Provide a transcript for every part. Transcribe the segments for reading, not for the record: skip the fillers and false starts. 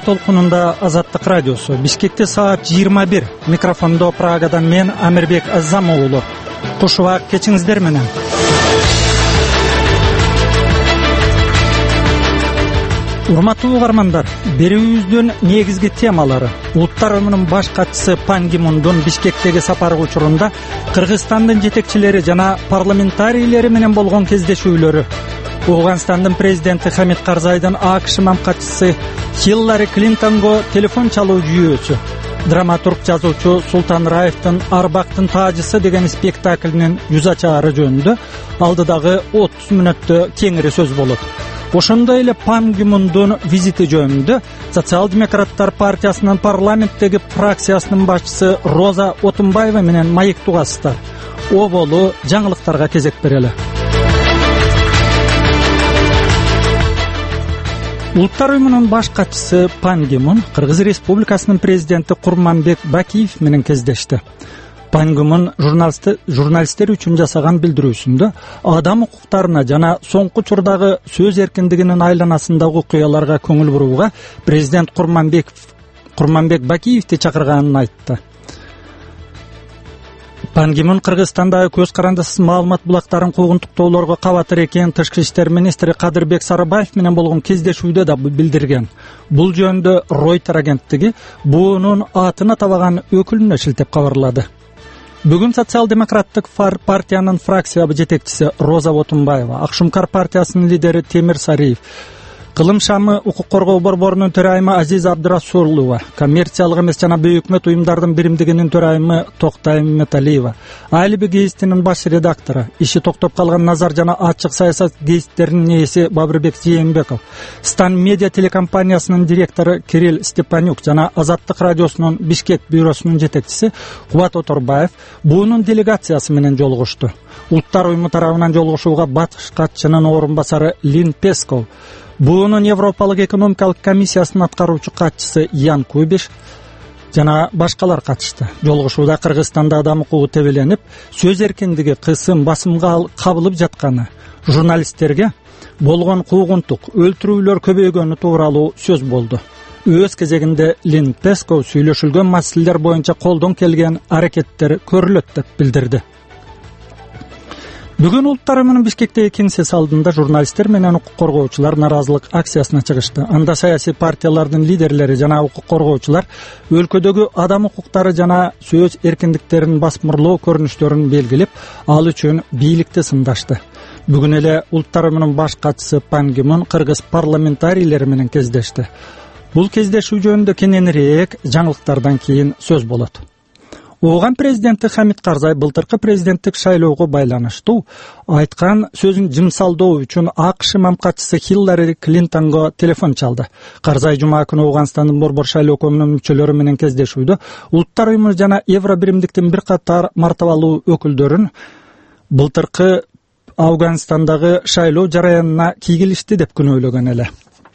толкунунда Азаттык радиосу. Бишкекте саат 21. Микрофондо Прагадан мен Амирбек Азам уулу. Куш убак кечиңиздер менен. Урматтуу угармандар, берүүбүздүн негизги темалары: Улуттар Уюмунун баш катчысы Пан Ги Мундун Бишкектеги сапары учурунда Кыргызстандын жетекчилери жана парламентарийлери менен болгон кездешүүлөрү, Афганстандын президенти Хамид Карзайдын АКШ мамкатчысы Хиллари Клинтонго телефон чалуу жүйөөсү, драматург жазуучу Султан Раевдин Арбактын таажысы деген спектаклинин жүз ачаары жөнүндө алдыдагы 30 мүнөттө кеңири сөз болот. Ошондой эле Пан Ги Мундун визити жөнүндө Социал-демократтар партиясынын парламенттеги фракциясынын башчысы Роза Отунбаева менен маек тугасыздар. Оболу жаңылыктарга кезек берели. Улуттар Уюмунун баш катчысы Пан Ги Мун Кыргыз Республикасынын президенти Курманбек Бакиев менен кездешти. Пан Ги Мун журналисттер үчүн жасаган билдирүүсүндө адам укуктарына жана соңку учурдагы сөз эркиндигинин айланасындагы окуяларга көңүл бурууга президент Курманбек Бакиевди чакырганын айтты. Пан Ги Мун Кыргызстандагы көз карандысыз маалымат булактарын куугунтуктоолорго кабатыр экенин Тышкы иштер министри Кадырбек Сарыбаев менен болгон кездешүүдө да билдирген. Бул жөнүндө Reuters агенттиги буунун атын атабаган өкүлүнө шилтеп кабарлады. Бүгүн Социал-демократтык партиянын фракция жетекчиси Роза Отунбаева, Акшумкар партиясынын лидери Темир Сариев, Кылым шамы укук коргоо борборунун төрайымы Азиз Абдырасулова, коммерциялык эмес жана бейөкмөт уюмдардын биримдигинин төрайымы Токтай Металиева, Айлиби гезитинин баш редактору, иши токтоп калган Назар жана ачык саясат гезиттеринин ээси Бабырбек Жээнбеков, Стан медиа телекомпаниясынын директору Кирилл Степанюк жана Азаттык радиосунун Бишкек бюросунун жетекчиси Кубат Оторбаев буунун делегациясы менен жолугушту. Улуттар Уюму тарабынан жолугушууга баш катчынын орун басары Лин Песков, буунун Европалык экономикалык комиссиясынын аткаруучу катчысы Ян Кубиш жана башкалар катышты. Жолугушууда Кыргызстанда адам укугу тебеленип, сөз эркиндиги кысым басымга кабылып жатканы, журналисттерге болгон куугунтук, өлтүрүүлөр көбөйгөнү тууралуу сөз болду. Өз кезегинде Лин Песков сүйлөшүлгөн маселелер боюнча колдон келген аракеттер көрүлөт деп билдирди. Бүгүн Улуттар Уюмунун Бишкектеги кеңсеси алдында журналисттер менен укук коргоочулар наразылык акциясына чыгышты. Анда саясий партиялардын лидерлери жана укук коргоочулар өлкөдөгү адам укуктары жана сөз эркиндиктерин басмырлоо көрүнүштөрүн белгилеп, ал үчүн бийликти сындашты. Бүгүн эле Улуттар Уюмунун баш катчысы Пан Ги Мун кыргыз парламентарийлери менен кездешти. Бул кездешүү жөнүндө кененирээк жаңылыктардан кийин сөз болот. Оған президенти Хамид Карзай былтыркы президенттик шайлоого байланыштуу айткан сөзүн жымсалдоо үчүн АКШ мамкатчысы Хиллари Клинтонго телефон чалды. Карзай жума күнү Афганстандын борбор шайлоо комитетинин мүчөлөрү менен кездешүүдө Улуттар Уюму жана Евро биримдиктин бир катар мартабалуу өкүлдөрүн былтыркы Афганстандагы шайлоо жараянына кийгилишти деп күнөөлөгөн эле.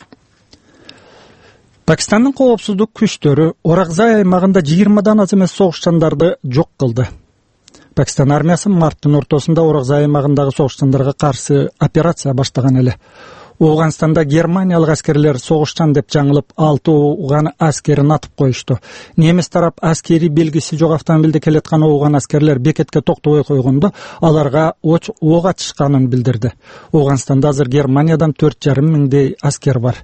Пакистандын коопсуздук күчтөрү Оракзай аймагында 20дан аз эмес согушчандарды жок кылды. Пакистан армиясы марттын ортосунда Оракзай аймагындагы согушчандарга каршы операция баштаган эле. Афганстанда германиялык аскерлер согушчан деп жаңылып 6 ооган аскерин атып коюшту. Немис тарап аскери белгиси жок автомобилде келаткан ооган аскерлер бекетке токтобой койгондо аларга ок атышканын билдирди. Афганстанда азыр Германиядан 4,5 миңдей аскер бар.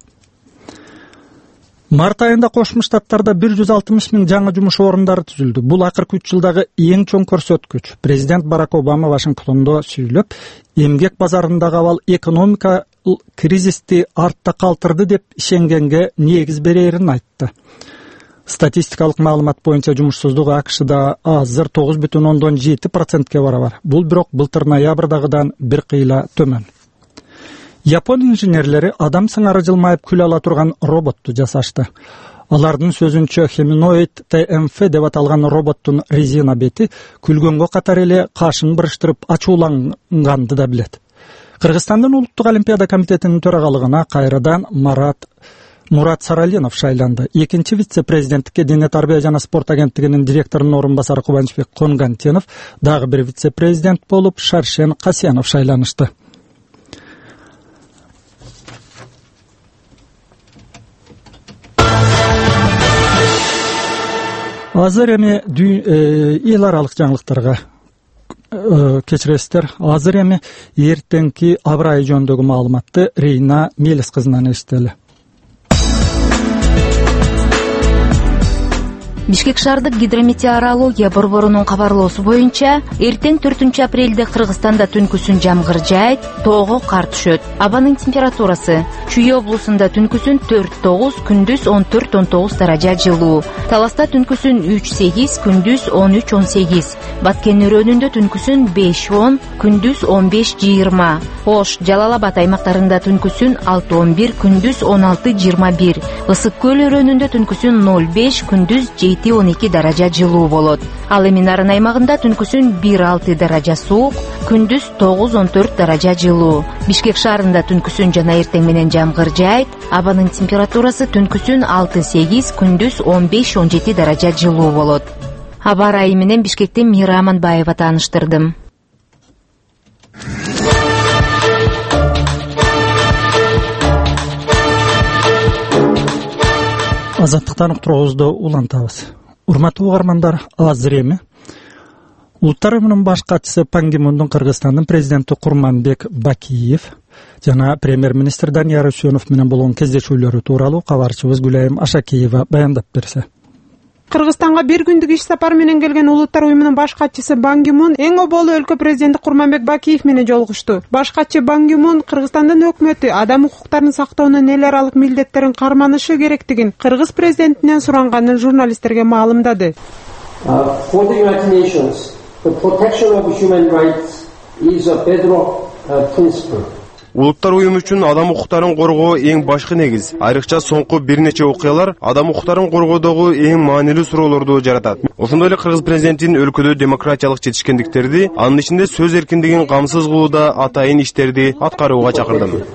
Март айында Кошмо Штаттарда 160 миң жаңы жумуш орундары түзүлдү. Бул акыркы 3 жылдагы эң чоң көрсөткүч. Президент Барак Обама Вашингтондо сүйлөп, эмгек базарындагы абал экономика кризисти артта калтырды деп ишенгенге негиз берерин айтты. Статистикалык маалымат боюнча жумушсуздук АКШда азыр 9,7%ке барабар. Бул бирок былтыр ноябрдагыдан бир кыйла төмөн. Япон инженерлери адам сыңары жылмайып күл ала турган роботту жасашты. Алардын сөзүнчө Humanoid TMF деп аталган роботтун резина бети күлгөнгө катар эле кашын бырыштырып ачууланганды да билет. Кыргызстандын улуттук олимпиада комитетинин төрагалыгына кайрадан Мурат Саралинов шайланды. Экинчи вице-президенттикке Дене тарбия жана спорт агенттигинин директорунун орун басары Кубанычбек Конгантенов, дагы бир вице-президент болуп Шаршен Касьянов шайланышты. Азыр эми эл аралык жаңылыктарга кечиресиздер. Азыр эми эртеңки аба ырайы жөнүндөгү маалыматты Рейна Мелис кызынан эстели. Бишкек шаардык гидрометеорология борборунун кабарлоосу боюнча, эртең 4-апрелде Кыргызстанда түнкүсүн жамгыр жаайт, тоого кар түшөт. Абанын температурасы: Чүй облусунда түнкүсүн 4-9, күндүз 14-19 даража жылуу. Таласта түнкүсүн 3-8, күндүз 13-18. Баткен өрөөнүндө түнкүсүн 5-10, күндүз 15-20. Ош, Жалал Абад аймактарында түнкүсүн 6-11, күндүз 16-21. Ысык көл өрөөнүндө түнкүсүн 0-5, күндүз 7-12 даража жылуу болот. Ал эми Нарын аймагында түнкүсүн 1-6 даража суук, күндүз 9-14 даража жылуу. Бишкек шаарында түнкүсүн жана эртең менен жамгыр жаайт. Абанын температурасы түнкүсүн 6-8, күндүз 15-17 даража жылуу болот. Аба ырайы менен Бишкектен Мира Аманбаева тааныштырдым. Азаттыктан уктуруубузду улантабыз. Урматтуу угармандар, азыр эми Улуттар уюмунун баш катчысы Пан Ги Мундун Кыргызстандын президенти Курманбек Бакиев жана премьер-министр Данияр Үсөнов менен болгон кездешүүлөрү тууралуу кабарчыбыз Гүлайым Ашакеева баяндап берсе. Кыргызстанга бир күндүк иш сапар менен келген Улуттар уюмунун баш катчысы Пан Ги Мун эң оболу өлкө президенти Курманбек Бакиев менен жолугушту. Баш катчы Пан Ги Мун Кыргызстандын өкмөтү адам укуктарын сактоонун эл аралык милдеттерин карманышы керектигин Кыргыз президентинен суранганын журналисттерге маалымдады. For the United Nations, the protection of human rights is a bedrock principle. Улуттар уюму үчүн адам укуктарын коргоо эң башкы негиз. Айрыкча соңку бир нече окуялар адам укуктарын коргоодогу эң маанилүү суроолорду жаратат. Ошондой эле Кыргыз президентинин өлкөдө демократиялык жетишкендиктерди, анын ичинде сөз эркиндигин камсыз кылууда атайын иштерди аткарууга чакырдым.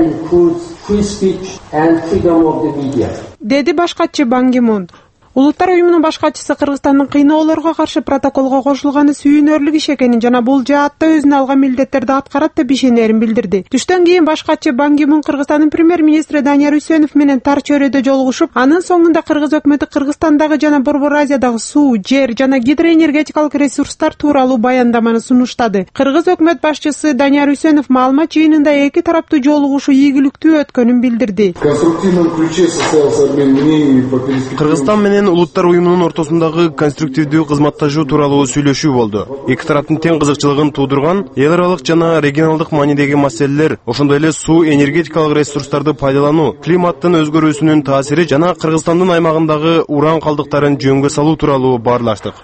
Деди баш катчы Пан Ги Мун. Улуттар уюмунун баш катчысы Кыргызстандын кыйноолорго каршы протоколго кошулганы сүйүнөрлүк иш экенин жана бул жаатта өзүнө алган милдеттерди аткарат деп ишенерин билдирди. Түштөн кийин баш катчы Пан Ги Мун Кыргызстандын премьер-министри Данияр Үсөнов менен тар чөйрөдө жолугушуп, анын соңунда Кыргыз өкмөтү Кыргызстандагы жана Борбор Азиядагы суу, жер жана гидроэнергетикалык ресурстар тууралуу баяндаманы сунуштады. Кыргыз өкмөт башчысы Данияр Үсөнов маалымат жыйынында эки тараптуу жолугушуу ийгиликтүү өткөнүн билдирди. Кыргызстан менен Улуттар уюмунун ортосундагы конструктивдүү кызматташуу тууралуу сүйлөшүү болду. Эки тараптын тең кызыкчылыгын туудурган эл аралык жана регионалдык маанидеги маселелер, ошондой эле суу, энергетикалык ресурстарды пайдалануу, климаттын өзгөрүүсүнүн таасири жана Кыргызстандын аймагындагы уран калдыктарын жөнгө салуу тууралуу баарлаштык.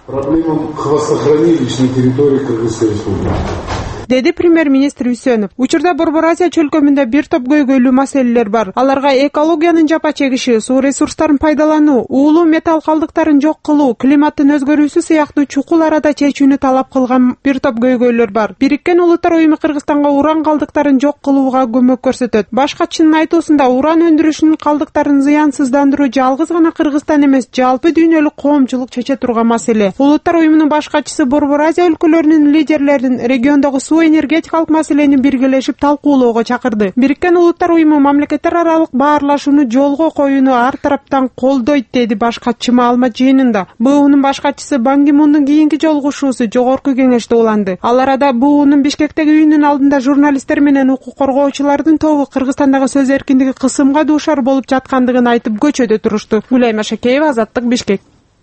Деди премьер-министр Үсөнов. Учурда Борбор Азия чөлкөмүндө бир топ көйгөйлүү маселелер бар. Аларга экологиянын жапа чегиши, суу ресурстарын пайдалануу, уулуу металл калдыктарын жок кылуу, климаттын өзгөрүүсү сыяктуу чукул арада чечүүнү талап кылган бир топ көйгөйлөр бар. Бириккен Улуттар уюму Кыргызстанга уран калдыктарын жок кылууга көмөк көрсөтөт. Баш катчынын айтуусунда уран өндүрүшүнүн калдыктарын зыянсыздандыруу жалгыз гана Кыргызстан эмес, жалпы дүйнөлүк коомчулук чече турган маселе. Улуттар уюмунун баш катчысы Борбор Азия өлкөлөрүнүн лидерлерин региондогу энергетикалык маселени биргелешип талкуулоого чакырды. Бириккен Улуттар уюму мамлекеттер аралык баарлашууну жолго коюуну ар тараптан колдойт, деди баш катчы маалымат жыйынында. БУнун баш катчысы Пан Ги Мундун кийинки жолугушуусу жогорку кеңеште уланды. Ал арада БУнун Бишкектеги үйүнүн алдында журналисттер менен укук коргоочулардын тобу Кыргызстандагы сөз эркиндиги кысымга дуушар болуп жаткандыгын айтып көчөдө турушту. Гүлайым Ашакеева, Азаттык, Бишкек.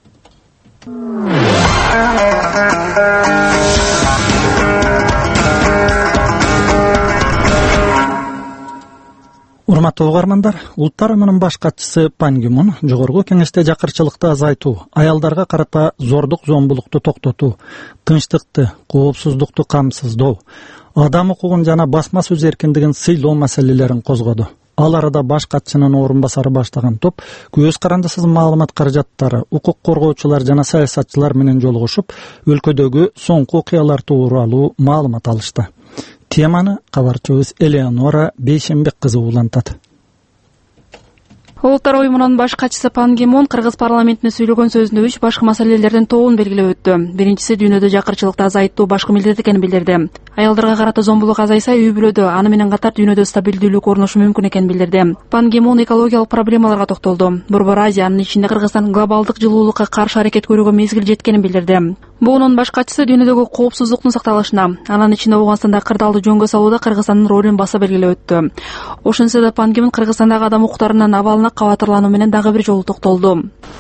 Урматтуу угармандар, Улуттар уюмунун баш катчысы Пан Ги Мун жогорку кеңеште жакырчылыкты азайтуу, аялдарга карата зордук зомбулукту токтотуу, тынчтыкты, коопсуздукту камсыздоо, адам укугун жана басма сөз эркиндигин сыйлоо маселелерин козгоду. Ал арада баш катчынын орун басары баштаган топ көз карандысыз маалымат каражаттары, укук коргоочулар жана саясатчылар менен жолугушуп, өлкөдөгү соңку окуялар тууралуу маалымат алышты. Теманы кабарчыбыз Элеонора Бейшенбек кызы улантат. Улуттар уюмунун баш катчысы Пан Ги Мун Кыргыз парламентине сүйлөгөн сөзүндө 3 башкы маселелердин тобун белгилеп өттү. Биринчиси дүйнөдө жакырчылыкты азайттуу башкы милдет экенин билдирди. Аялдарга карата зомбулук азайса, үй бүлөдө, аны менен катар дүйнөдө стабилдүүлүк орношу мүмкүн экенин билдирди. Пан Ги Мун экологиялык проблемаларга токтолду. Борбор Азия, анын ичинде Кыргызстан глобалдык жылуулукка каршы аракет көрүүгө мезгил жеткенин билдирди. Буунун баш катчысы дүйнөдөгү коопсуздуктун сакталышына, анын ичинде Ооганстанда кырдаалды жөнгө салууда Кыргызстандын ролун баса белгилеп өттү. Ошентсе да Пан Ги Мун Кыргызстандагы адам укуктарынын абалына кабатырлануу менен дагы бир жолу токтолду.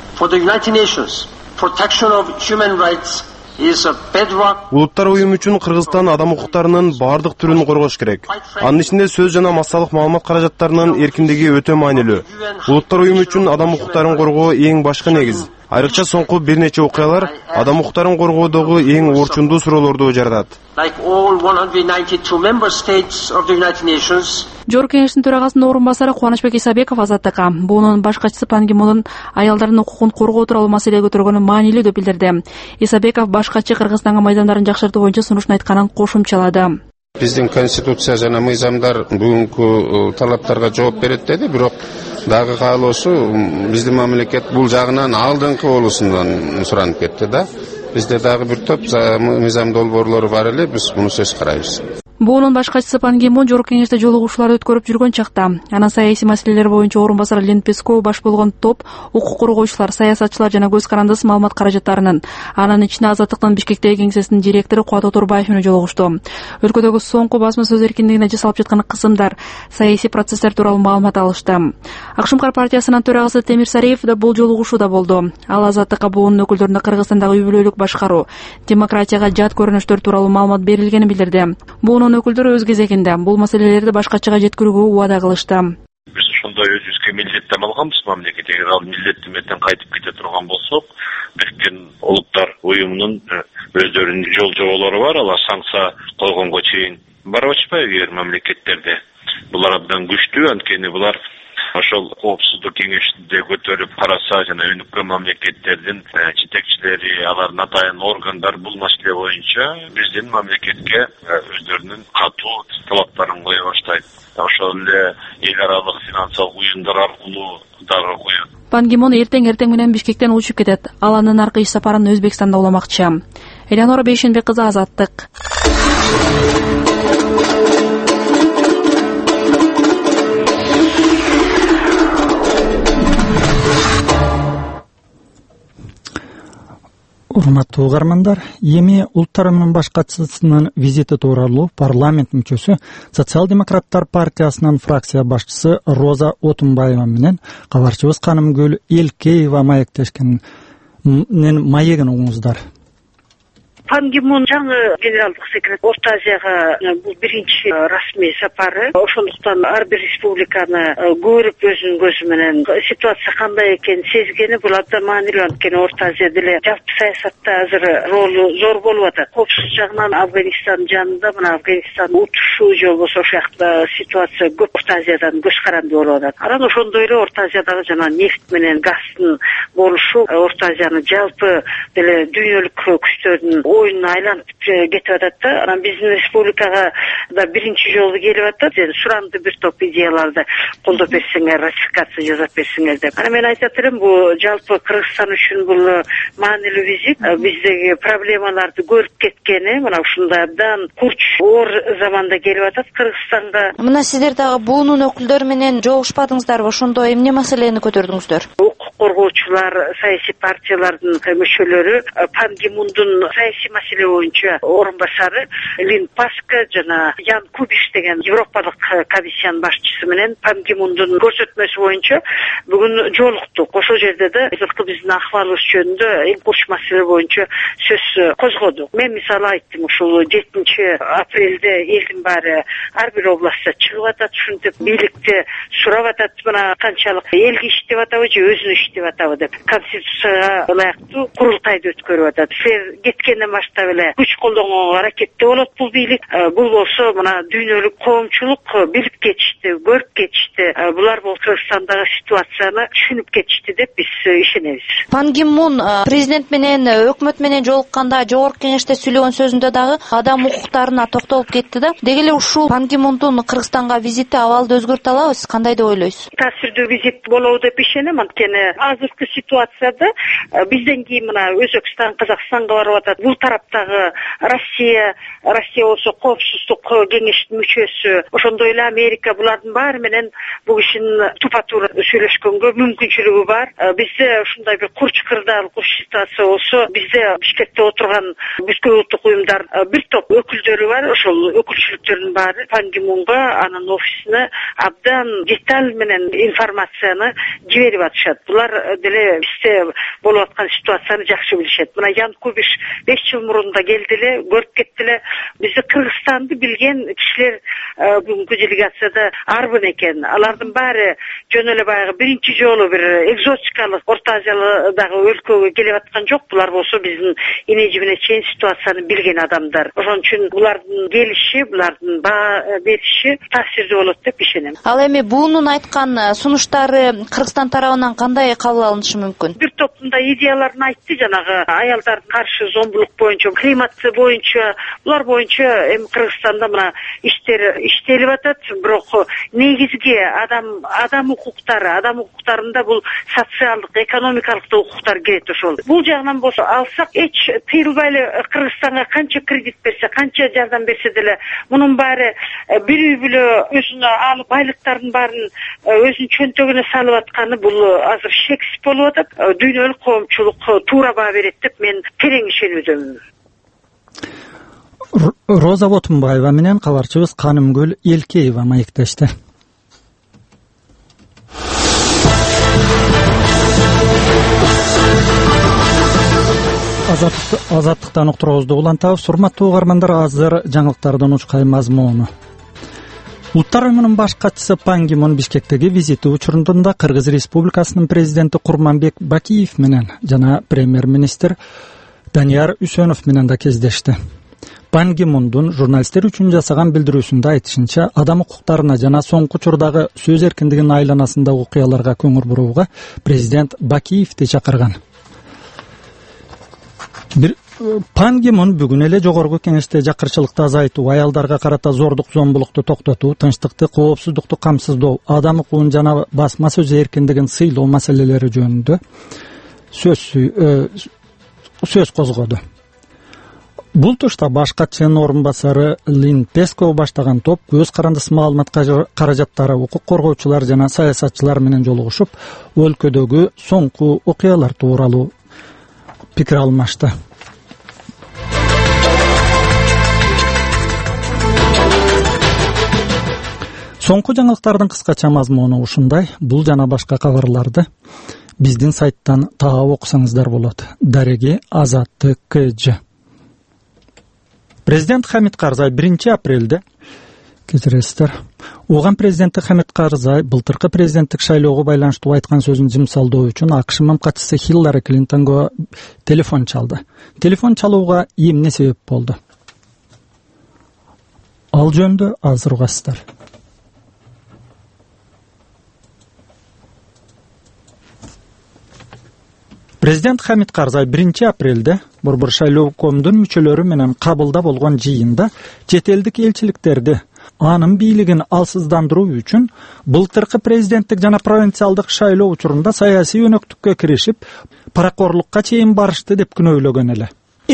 Улуттар уюму үчүн Кыргызстан адам укуктарынын бардык түрүн коргош керек. Анын ичинде сөз жана массалык маалымат каражаттарынын эркиндиги өтө маанилүү. Улуттар уюму үчүн адам укуктарын коргоо эң башкы негиз. Айрыкча соңку бир нече окуялар адам укуктарын коргоодогу эң орчундуу суроолорду жаратат. Жогорку кеңештин төрагасынын орун басары Кубанычбек Исабеков Азаттыкка буунун баш катчысы Пан Ги Мунун аялдардын укугун коргоо тууралуу маселе көтөргөнү маанилүү деп билдирди. Исабеков баш катчы Кыргызстанга майдандарын жакшыртуу боюнча сунушун айтканын кошумчалады. Биздин конституция жана мыйзамдар бүгүнкү талаптарга жооп берет деди, бирок дагы каалоосу биздин мамлекет бул жагынан алдыңкы болуусундан суранып кетти да. Бизде дагы бир топ мыйзам долбоорлору бар эле, биз муну сөз карайбыз. Буунун баш катчысы Пан Ги Мун жогорку кеңеште жолугушууларды өткөрүп жүргөн чакта анан саясий маселелер боюнча орун басары Лен Песков баш болгон топ укук коргоочулар, саясатчылар жана көз карандысыз маалымат каражаттарынын, анын ичинде Азаттыктын Бишкектеги кеңсесинин директору Кубат Оторбаев менен жолугушту. Өлкөдөгү соңку басма сөз эркиндигине жасалып жаткан кысымдар, саясий процесстер тууралуу маалымат алышты. Акшымкар партиясынын төрагасы Темир Сариев да бул жолугушууда болду. Ал Азаттыкка буунун өкүлдөрүнө Кыргызстандагы үй бүлөлүк башкаруу, демократияга жат көрүнүштөр тууралуу маалымат берилгенин билдирди. Өкүлдөр өз кезегинде бул маселелерди баш катчыга жеткирүүгө убада кылышты. Биз ошондой өзүбүзгө милдеттеп алганбыз мамлекет. Эгер ал милдеттен менен кайтып кете турган болсок, Бириккен Улуттар уюмунун өздөрүнүн жол жоболору бар, алар санкция койгонго чейин барып атышпайбы эгер мамлекеттерде. Булар абдан күчтүү, анткени булар ошол коопсуздук кеңешинде көтөрүп караса жана өнүккөн мамлекеттердин жетекчилери, алардын атайын органдар бул маселе боюнча биздин мамлекетке өздөрүнүн катуу талаптарын кое баштайт. Ошол эле эл аралык финансылык уюмдар аркылуу дагы коет. Пан Ги Мун эртең менен Бишкектен учуп кетет. Ал анын аркы иш сапарын Өзбекстанда уламакчы. Элеонора Бейшенбек кызы, Азаттык. Урматтуу угармандар, эми Улуттар уюмунун баш катчысынын визити тууралуу парламент мүчөсү Социал-демократтар партиясынын фракция башчысы Роза Отунбаева менен кабарчыбыз Канымгүл Элкеева маектешкенин маегин угуңуздар. Пан Ги Мун жаңы генералдык секретарь Орто Азияга бул биринчи расмий сапары. Ошондуктан ар бир республиканы көрүп өзүнүн көзү менен ситуация кандай экенин сезгени бул абдан маанилүү, анткени Орто Азияда эле жалпы саясатта азыр ролу зор болуп атат. Коопсуз жагынан Афганистан жанында, мына Афганистан утушу же болбосо ошол жакта ситуация көп Орто Азиядан көз каранды болуп атат. Анан ошондой эле Орто Азиядагы жана нефть менен газдын болушу Орто Азияны жалпы деле дүйнөлүк күчтөрдүн оюнуна айланып кетип атат да. Анан биздин республикага да биринчи жолу келип атат. Суранды бир топ идеяларды колдоп берсеңер, ратификация жасап берсеңер деп. Анан мен айтат элем, бул жалпы Кыргызстан үчүн бул маанилүү визит. Биздеги проблемаларды көрүп кеткени, мына ушундай абдан курч оор заманда келип атат Кыргызстанга. Мына сиздер дагы буунун өкүлдөрү менен жолугушпадыңыздарбы? Ошондо эмне маселени көтөрдүңүздөр? Укук коргоочулар, саясий партиялардын мүчөлөрү, Пан Ги Мундун саясий маселе боюнча орун басары Лин Паска жана Ян Кубиш деген Европалык комиссиянын башчысы менен Пан Ги Мундун көрсөтмөсү боюнча бүгүн жолуктук. Ошол жерде да азыркы биздин акыбалыбыз жөнүндө эң курч маселе боюнча сөз козгодук. Мен мисалы айттым, ушул 7 апрелде элдин баары ар бир областта чыгып атат, ушинтип бийликти сурап атат, мына канчалык элге иштеп атабы же өзүнө иштеп атабы деп. Конституцияга ылайыктуу курултайды өткөрүп атат. Силер кеткенден масштаб эле күч колдонууга аракетте болот бул бийлик. Бул болсо мына дүйнөлүк коомчулук билип кетишти, көрүп кетишти. Булар бул Кыргызстандагы ситуацияны түшүнүп кетишти деп биз ишенебиз. Пан Ги Мун президент менен өкмөт менен жолукканда жогорку кеңеште сүйлөгөн сөзүндө дагы адам укуктарына токтолуп кетти да. Деги эле ушул Пан Ги Мундун Кыргызстанга визити абалды өзгөртө алабыз? Кандай деп ойлойсуз? Таасирдүү визит болобу деп ишенем. Анткени азыркы ситуацияда бизден кийин мына Өзбекстан, Казакстанга барып атат. Бул тараптагы Россия болсо Коопсуздук кеңештин мүчөсү, ошондой эле Америка, булардын баары менен бул кишинин тупа-туура сүйлөшкөнгө мүмкүнчүлүгү бар. Бизде ушундай бир курч кырдаалык ситуация болсо, бизде Бишкекте отурган бүткүл улуттук уюмдар бир топ өкүлдөрү бар. Ошол өкүлчүлүктөрдүн баары Пан Ги Мунга, анын офисине абдан деталь менен информацияны жиберип атышат. Булар деле бизде болуп аткан ситуацияны жакшы билишет. Мына Янкубиш 5 жыл мурун да келди эле, көрүп кетти эле. Бизде Кыргызстанды билген кишилер бүгүнкү делегацияда арбын экен. Алардын баары жөн эле баягы биринчи жолу бир экзотикалык Орто Азиядагы өлкөгө келип аткан жок. Булар болсо биздин эне жибине чейин ситуацияны билген адамдар. Ошон үчүн булардын келиши, булардын баа бериши таасирдүү болот деп ишенем. Ал эми буунун айткан сунуштары Кыргызстан тарабынан кандай кабыл алынышы мүмкүн? Бир топтунда идеяларын айтты, жанагы аялдардын каршы зомбулук боюнча, кремация боюнча, булар боюнча эми Кыргызстанда мына иштер иштелип атат. Бирок негизги адам укуктарында бул социалдык, экономикалык да укуктар кирет. Ошол бул жагынан болсо алсак, эч тыйылбай эле Кыргызстанга канча кредит берсе, канча жардам берсе деле мунун баары бир үй бүлө өзүнө алып байлыктардын баарын өзүнүн чөнтөгүнө салып атканы бул азыр шексиз болуп атат. Дүйнөлүк коомчулук туура баа берет деп мен терең ишенүүдөмүн. Роза Ботунбаева менен кабарчыбыз Канымгүл Элкеева маектешти. Азаттыктан уктуруубузду улантабыз. Урматтуу угармандар, азыр жаңылыктардын учкай мазмуну. Улуттар уюмунун баш катчысы Пан Ги Мун Бишкектеги визити учурунда Кыргыз Республикасынын президенти Курманбек Бакиев менен жана премьер-министр Данияр Үсөнов менен да кездешти. Пан Ги Мундун журналисттер үчүн жасаган билдирүүсүндө айтышынча, адам укуктарына жана соңку учурдагы сөз эркиндигинин айланасындагы окуяларга көңүл бурууга президент Бакиевди чакырган. Пан Ги Мун бүгүн эле жогорку кеңеште жакырчылыкты азайтуу, аялдарга карата зордук зомбулукту токтотуу, тынчтыкты, коопсуздукту камсыздоо, адам укугун жана басма сөз эркиндигин сыйлоо маселелери жөнүндө сөз козгоду. Бул тушта баш катчынын орун басары Лин Песков баштаган топ көз карандысы маалымат каражаттары, укук коргоочулар жана саясатчылар менен жолугушуп, өлкөдөгү соңку окуялар тууралуу пикир алмашты. Соңку жаңылыктардын кыскача мазмуну ушундай. Бул жана башка кабарларды биздин сайттан таап окусаңыздар болот. Дареги Азаттык КЖ. Президент Хамит Карзай 1 апрелде кечиресиздер. Оған президенти Хамит Карзай былтыркы президенттик шайлоого байланыштуу айткан сөзүн жымсалдоо үчүн АКШ мамкатчысы Хиллари Клинтонго телефон чалды. Телефон чалууга эмне себеп болду? Ал жөнүндө азыр угасыздар. Президент Хамит Карзай 1 апрелде Борбор шайлоо комдун мүчөлөрү менен кабылда болгон жыйында чет элдик элчиликтерди анын бийлигин алсыздандыруу үчүн былтыркы президенттик жана провинциалдык шайлоо учурунда саясий өнөктүккө киришип, паракорлукка чейин барышты деп күнөөлөгөн эле.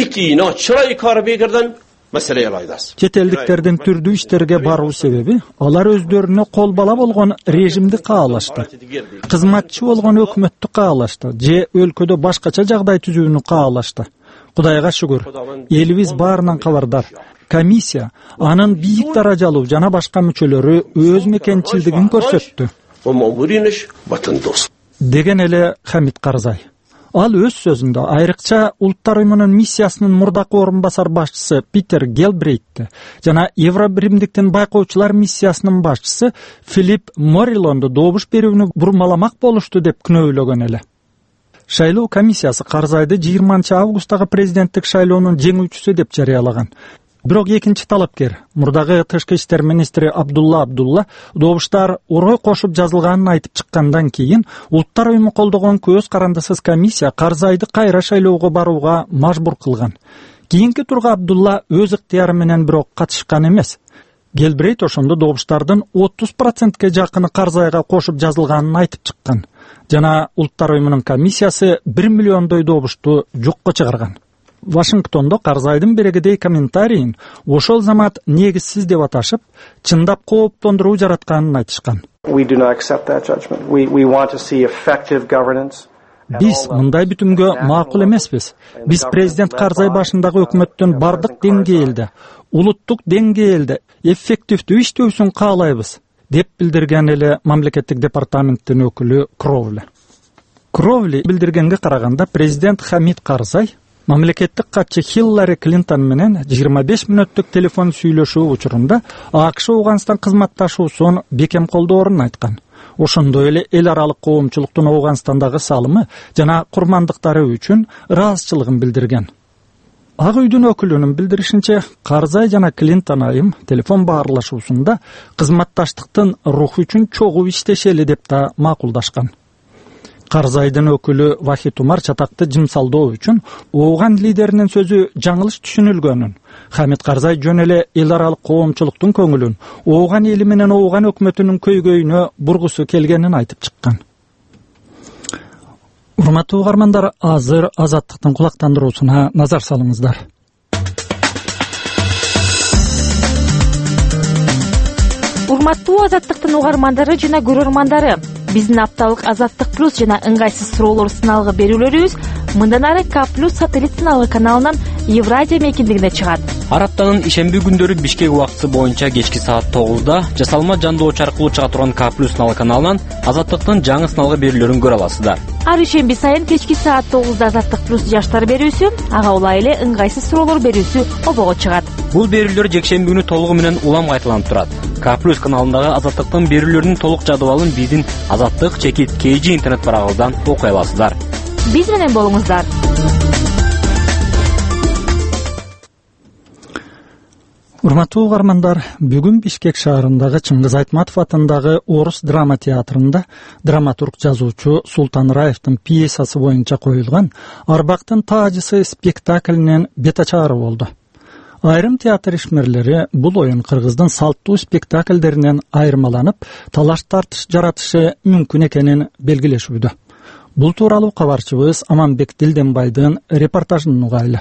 Чет элдиктердин түрдүү иштерге баруу себеби алар өздөрүнө кол бала болгон режимди каалашты, кызматчы болгон өкмөттү каалашты, же өлкөдө башкача жагдай түзүүнү каалашты. Кудайга шүгүр, элибиз баарынан кабардар. Комиссия анын бийик даражалуу жана башка мүчөлөрү өз мекенчилдигин көрсөттү деген эле Хамит Карзай. Ал өз сөзүндө айрыкча Улуттар уюмунун миссиясынын мурдакы орун басар башчысы Питер Гелбрейтти жана Евробиримдиктин байкоочулар миссиясынын башчысы Филипп Морилонду добуш берүүнү бурмаламак болушту деп күнөөлөгөн эле. Шайлоо комиссиясы Карзайды 20 августтагы президенттик шайлоонун жеңүүчүсү деп жарыялаган. Бирок экинчи талапкер, мурдагы тышкы иштер министри Абдулла добуштар орой кошуп жазылганын айтып чыккандан кийин улуттар уюму колдогон көз карандысыз комиссия Карзайды кайра шайлоого барууга мажбур кылган. Кийинки турга Абдулла өз ыктыяры менен бирок катышкан эмес. Гелбрейт ошондо добуштардын 30%ке жакыны Карзайга кошуп жазылганын айтып чыккан. Жана улуттар уюмунун комиссиясы 1 миллиондой добушту жокко чыгарган. Вашингтондо Карзайдын берегидей комментарийин ошол замат негизсиз деп аташып, чындап кооптондуруу жаратканын айтышкан. Биз мындай бүтүмгө макул эмеспиз. Биз президент Карзай башындагы өкмөттүн бардык деңгээлде, улуттук деңгээлде эффективдүү иштөөсүн каалайбыз, деп билдирген эле мамлекеттик департаменттин өкүлү Кровли билдиргенге караганда президент Хамид Карзай мамлекеттик катчы Хиллари Клинтон менен 25 мүнөттүк телефон сүйлөшүү учурунда АКШ Ауганстан кызматташуусун бекем колдоорун айткан. Ошондой эле эл аралык коомчулуктун Ауганстандагы салымы жана курмандыктары үчүн ыраазычылыгын билдирген. Ак үйдүн өкүлүнүн билдиришинче, Карзай жана Клинтон айым телефон баарлашуусунда кызматташтыктын руху үчүн чогуу иштешели деп да макулдашкан. Карзайдын өкүлү Вахид Умар чатакты жымсалдоо үчүн Ооган лидеринин сөзү жаңылыш түшүнүлгөнүн, Хамид Карзай жөн эле эл аралык коомчулуктун көңүлүн Ооган эли менен Ооган өкмөтүнүн көйгөйүнө бургусу келгенин айтып чыккан. Урматтуу угармандар, азыр Азаттыктын кулактандыруусуна назар салыңыздар. Урматтуу Азаттыктын угармандары жана көрөрмандары, биздин апталык Азаттык плюс жана ыңгайсыз суроолор сыналгы берүүлөрүбүз мындан ары К+ сателлит сыналгы каналынан Евразия мейкиндигине чыгат. Ар аптанын ишемби күндөрү Бишкек убактысы боюнча кечки саат 9-да жасалма жандоочу аркылуу чыга турган К+ сыналгы каналынан Азаттыктын жаңы сыналгы берүүлөрүн көрө аласыздар. Ар ишемби сайын кечки саат 9-да Азаттык плюс жаштар берүүсү, ага улай эле ыңгайсыз суроолор берүүсү обого чыгат. Бул берүүлөр жекшемби күнү толугу менен улам кайталанып турат. К+ каналындагы Азаттыктын берүүлөрүнүн толук жадыбалын биздин Азаттык чекит KG интернет барагыбыздан окуй аласыздар. Биз менен болуңуздар. Урматтуу угармандар, бүгүн Бишкек шаарындагы Чыңгыз Айтматов атындагы Орус драма театрында драматург жазуучу Султан Раевдин пьесасы боюнча коюлган Арбактын таажысы спектаклинин бет ачаары болду. Айрым театр ишмерлери бул оюн кыргыздын салттуу спектакльдеринен айырмаланып, талаш тартыш жаратышы мүмкүн экенин белгилешүүдө. Бул тууралуу кабарчыбыз Аманбек Дилденбайдын репортажын угайлы.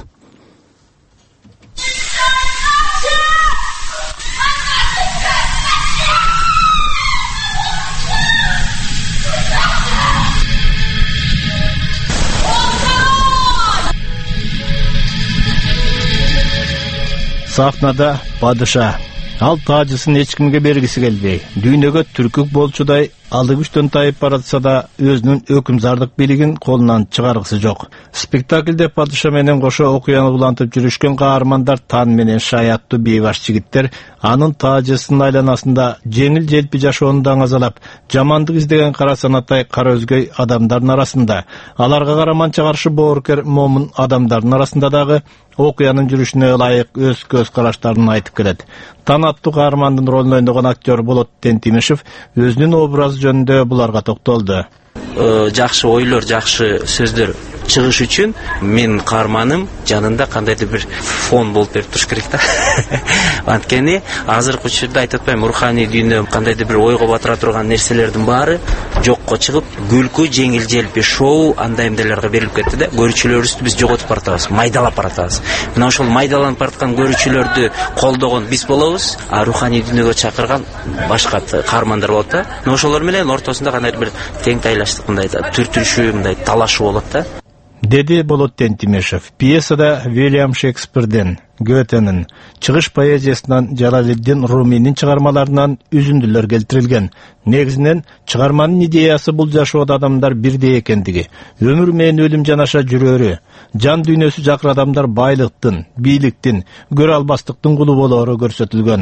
Сахнада падыша. Ал таажысын эч кимге бергиси келбей, дүйнөгө түркүк болчудай алды күчтөн тайып баратса да өзүнүн өкүмзардык бийлигин колунан чыгаргысы жок. Спектаклде падыша менен кошо окуяны улантып жүрүшкөн каармандар Тан менен Шаяттуу бейбаш жигиттер анын таажысынын айланасында жеңил желпи жашоону даңазалап, жамандык издеген кара санатай кара өзгөй адамдардын арасында, аларга караманча каршы боорукер момун адамдардын арасында дагы окуянын жүрүшүнө ылайык өз көз караштарын айтып келет. Тан аттуу каармандын ролун ойногон актер Болот Тентимишев өзүнүн образы жөнүндө буларга токтолду. Жакшы ойлор, жакшы сөздөр чыгыш үчүн мен каарманым жанында кандайдыр бир фон болуп берип туруш керек да. Анткени азыркы учурда айтып атпайм, руханий дүйнө кандайдыр бир ойго батыра турган нерселердин баары жокко чыгып, күлкү, жеңил желпи шоу андай эмнелерге берилип кетти да. Көрүүчүлөрүбүздү биз жоготуп баратабыз, майдалап баратабыз. Мына ошол майдаланып бараткан көрүүчүлөрдү колдогон биз болобуз, а руханий дүйнөгө чакырган башка каармандар болот да. Мына ошолор менен ортосунда кандайдыр бир тең тайлаштык, мындай түртүрүшүү, мындай талашуу болот да. Деди Болот Тентимишев. Пьесада Вильям Шекспирден, Гетенин, чыгыш поэзиясынан Жалалиддин Руминин чыгармаларынан үзүндүлөр келтирилген. Негизинен чыгарманын идеясы бул жашоодо адамдар бирдей экендиги, өмүр менен өлүм жанаша жүрөрү, жан дүйнөсү жакыр адамдар байлыктын, бийликтин, көрө албастыктын кулу болоору көрсөтүлгөн.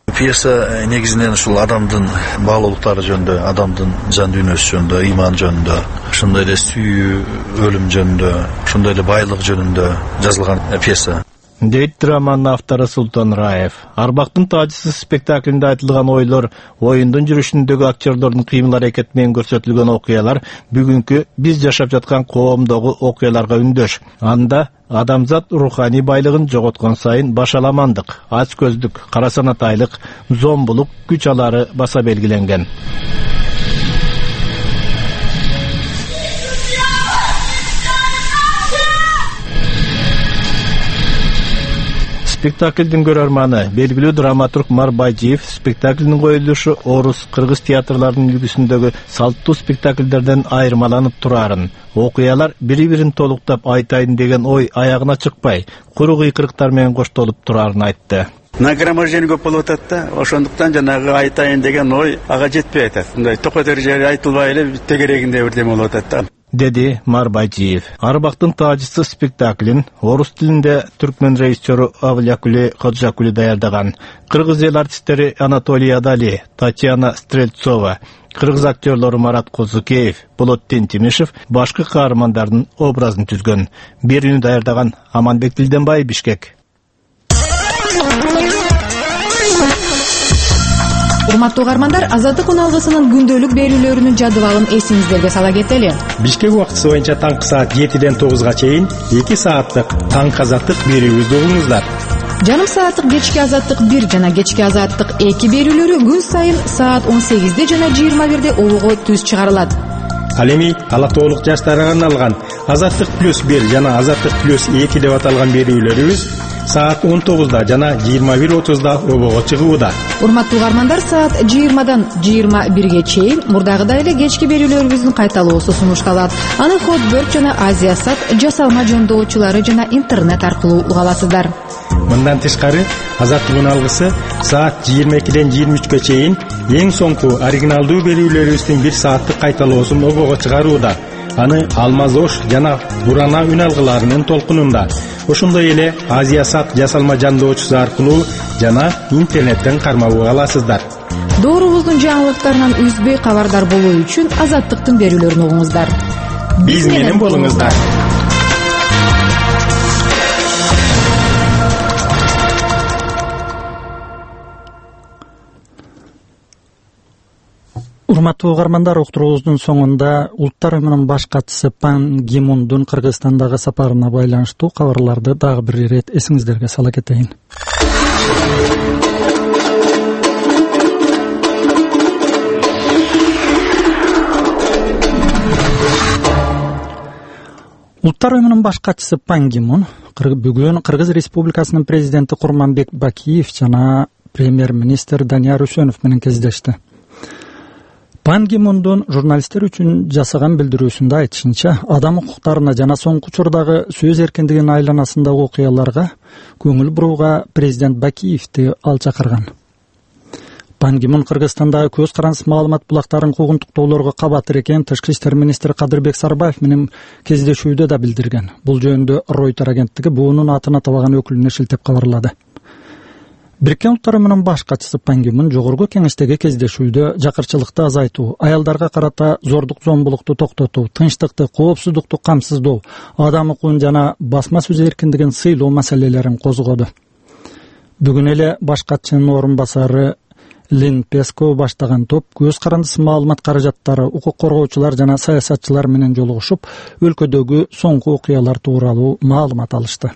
Piyesa негизинен ушул адамдын баалуулуктары жөнүндө, адамдын жан дүйнөсү жөнүндө, иман жөнүндө, ошондой эле сүйүү, өлүм жөнүндө, ошондой эле байлык жөнүндө жазылган пьеса. Дейт драманын автору Султан Раев. Арбактын тажысы спектаклинде айтылган ойлор, оюндун жүрүшүндөгү актерлордун кыймыл-аракети менен көрсөтүлгөн окуялар бүгүнкү биз жашап жаткан коомдогу окуяларга үндөш. Анда адамзат руханий байлыгын жоготкон сайын башаламандык, ач көздүк, карасанатайлык, зомбулук күч алары баса белгиленген. Спектаклдин көрөрманы белгилүү драматург Марбайжиев спектаклдин коюлушу орус, кыргыз театрларынын үлгүсүндөгү салттуу спектаклдерден айырмаланып турарын, окуялар бири-бирин толуктап айтайын деген ой аягына чыкпай, куру кыйкырыктар менен коштолуп турарын айтты. Нагромождение көп болуп атат да, ошондуктан жанагы айтайын деген ой ага жетпей атат. Мындай токотер жери айтылбай эле тегерегинде бирдеме болуп атат да. Деди Марбайжиев. Арбактын тажысы спектаклин орус тилинде түркмен режиссеру Авлякули Ходжакули даярдаган. Кыргыз эл артисттери Анатолий Адали, Татьяна Стрельцова, кыргыз актерлору Марат Козукеев, Болот Тентимишев башкы каармандардын образын түзгөн. Берүүнү даярдаган Аманбек Дилденбай, Бишкек. Урматтуу угармандар, Азаттык уналгысынын күндөлүк берүүлөрүнүн жадыбалын эсиңиздерге сала кетели. Бишкек убактысы боюнча таңкы саат 7-ден 9-га чейин 2 сааттык таңкы азаттык берүүбүздү угуңуздар. Жарым сааттык кечки азаттык 1 жана кечки азаттык 2 берүүлөрү күн сайын саат 18-де жана 21-де улугу түз чыгарылат. Ал эми ала тоолук жаштарга арналган Азаттык плюс 1 жана Азаттык плюс 2 деп аталган берүүлөрүбүз саат 19-да жана 21:30-да обого чыгууда. Урматтуу угармандар, саат 20-дан 21-ге чейин мурдагыдай эле кечки берүүлөрүбүздүн кайталоосу сунушталат. Аны Хотберт жана Азия-Сат жасалма жөндөочулары жана интернет аркылуу уга аласыздар. Мындан тышкары, Азаттык уналгысы саат 22-ден 23-ге чейин эң соңку оригиналдуу берүүлөрүбүздүн 1 сааттык кайталоосун обого чыгарууда. Аны Алмазош жана Бурана үн алгыларынын толкунунда, ошондой эле Азия-Сат жасалма жандоочусу аркылуу жана интернеттен кармап аласыздар. Доорубуздун жаңылыктарынан үзбөй кабардар болуу үчүн Азаттыктын берүүлөрүн угуңуздар. Биз менен болуңуздар. Урматтуу угармандар, уктуруубуздун соңунда Улуттар уюмунун баш катчысы Пан Ги Мундун Кыргызстандагы сапарына байланыштуу кабарларды дагы бир ирет эсиңиздерге сала кетейин. Улуттар уюмунун баш катчысы Пан Ги Мун бүгүн Кыргыз Республикасынын президенти Курманбек Бакиев жана премьер-министр Данияр Үсөнов менен кездешти. Пан Ги Мундун журналисттер үчүн жасаган билдирүүсүндө айтышынча, адам укуктарына жана соңку учурдагы сөз эркиндигинин айланасындагы окуяларга көңүл бурууга президент Бакиевди ал чакырган. Пан Ги Мун Кыргызстандагы көз карандысыз маалымат булактарын куугунтуктоолорго кабатыр экен Тышкы иштер министри Кадырбек Сарыбаев менен кездешүүдө да билдирген. Бул жөнүндө Reuters агенттиги буунун атын атабаган өкүлүнө шилтеп кабарлады. Бириккен Улуттар уюмунун баш катчысы Пан Ги Мун жогорку кеңештеги кездешүүдө жакырчылыкты азайтуу, аялдарга карата зордук зомбулукту токтотуу, тынчтыкты, коопсуздукту камсыздоо, адам укугун жана басма сөз эркиндигин сыйлоо маселелерин козгоду. Бүгүн эле баш катчынын орун басары Лин Песков баштаган топ көз карандысыз маалымат каражаттары, укук коргоочулар жана саясатчылар менен жолугушуп, өлкөдөгү соңку окуялар тууралуу маалымат алышты.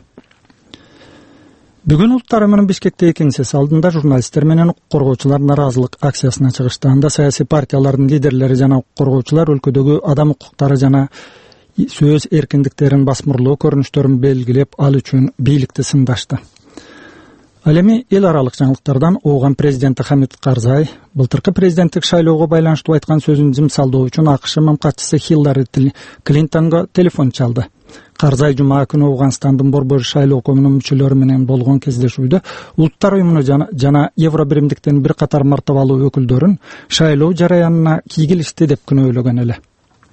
Бүгүн Улуттар уюмунун Бишкектеги кеңсеси алдында журналисттер менен укук коргоочулар наразылык акциясына чыгышты. Анда саясий партиялардын лидерлери жана укук коргоочулар өлкөдөгү адам укуктары жана сөз эркиндиктерин басмырлоо көрүнүштөрүн белгилеп, ал үчүн бийликти сындашты. Ал эми эл аралык жаңылыктардан ооган президенти Хамид Карзай былтыркы президенттик шайлоого байланыштуу айткан сөзүн жымсалдоо үчүн АКШ мамкатчысы Хиллари Клинтонго телефон чалды. Карзай жума күнү Ауганстандын борбор шайлоо комунун мүчөлөрү менен болгон кездешүүдө Улуттар уюмуну жана Евробиримдиктин бир катар мартабалуу өкүлдөрүн шайлоо жараянына кийгилишти деп күнөөлөгөн эле.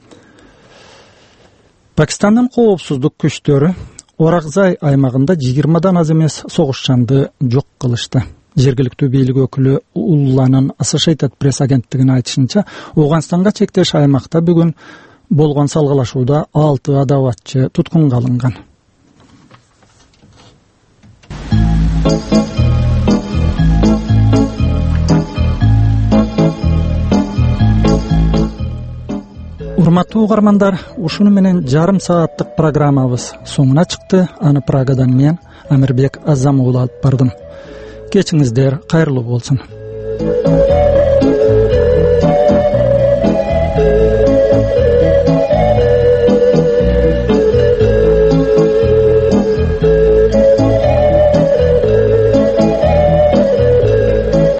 Пакистандын коопсуздук күчтөрү Оракзай аймагында 20-дан аз эмес согушчанды жок кылышты. Жергиликтүү бийлик өкүлү Улланын Associated Press агенттигине айтышынча, Ооганстанга чектеш аймакта бүгүн болгон салгылашууда 6 адабатчы туткунга алынган. Урматтуу угармандар, ушуну менен жарым сааттык программабыз соңуна чыкты. Аны Прагадан мен Амирбек Азам уулу алып бардым. Кечиңиздер кайырлуу болсун.